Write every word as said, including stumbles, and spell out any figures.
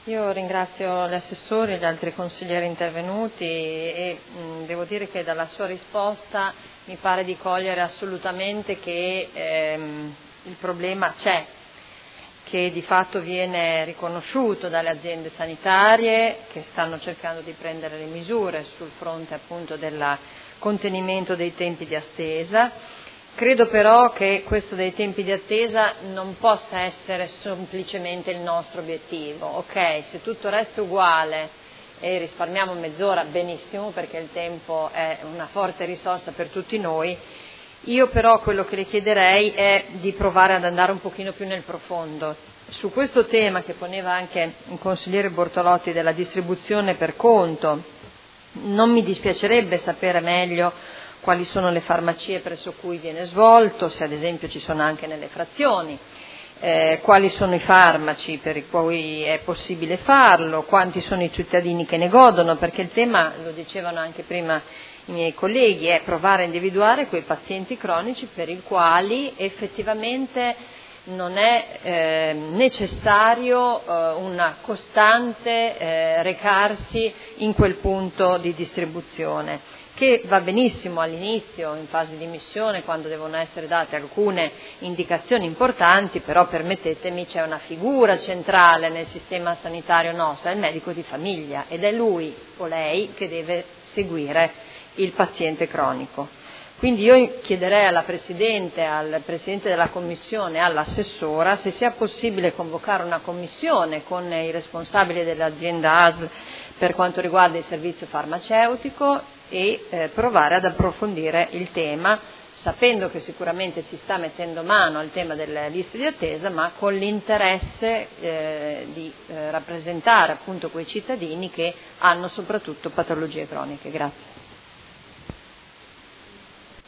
Io ringrazio l'assessore e gli altri consiglieri intervenuti e mh, devo dire che dalla sua risposta mi pare di cogliere assolutamente che ehm, il problema c'è, che di fatto viene riconosciuto dalle aziende sanitarie che stanno cercando di prendere le misure sul fronte appunto del contenimento dei tempi di attesa. Credo però che questo dei tempi di attesa non possa essere semplicemente il nostro obiettivo. Ok, se tutto resta uguale e risparmiamo mezz'ora, benissimo, perché il tempo è una forte risorsa per tutti noi. Io però quello che le chiederei è di provare ad andare un pochino più nel profondo. Su questo tema che poneva anche il consigliere Bortolotti della distribuzione per conto, non mi dispiacerebbe sapere meglio quali sono le farmacie presso cui viene svolto, se ad esempio ci sono anche nelle frazioni, eh, quali sono i farmaci per i cui è possibile farlo, quanti sono i cittadini che ne godono, perché il tema, lo dicevano anche prima i miei colleghi, è provare a individuare quei pazienti cronici per i quali effettivamente non è eh, necessario eh, una costante eh, recarsi in quel punto di distribuzione, che va benissimo all'inizio, in fase di missione, quando devono essere date alcune indicazioni importanti, però permettetemi, c'è una figura centrale nel sistema sanitario nostro, è il medico di famiglia, ed è lui o lei che deve seguire il paziente cronico. Quindi io chiederei alla Presidente, al Presidente della Commissione e all'assessora se sia possibile convocare una commissione con i responsabili dell'azienda A S L per quanto riguarda il servizio farmaceutico e eh, provare ad approfondire il tema, sapendo che sicuramente si sta mettendo mano al tema delle liste di attesa, ma con l'interesse eh, di eh, rappresentare appunto quei cittadini che hanno soprattutto patologie croniche. Grazie.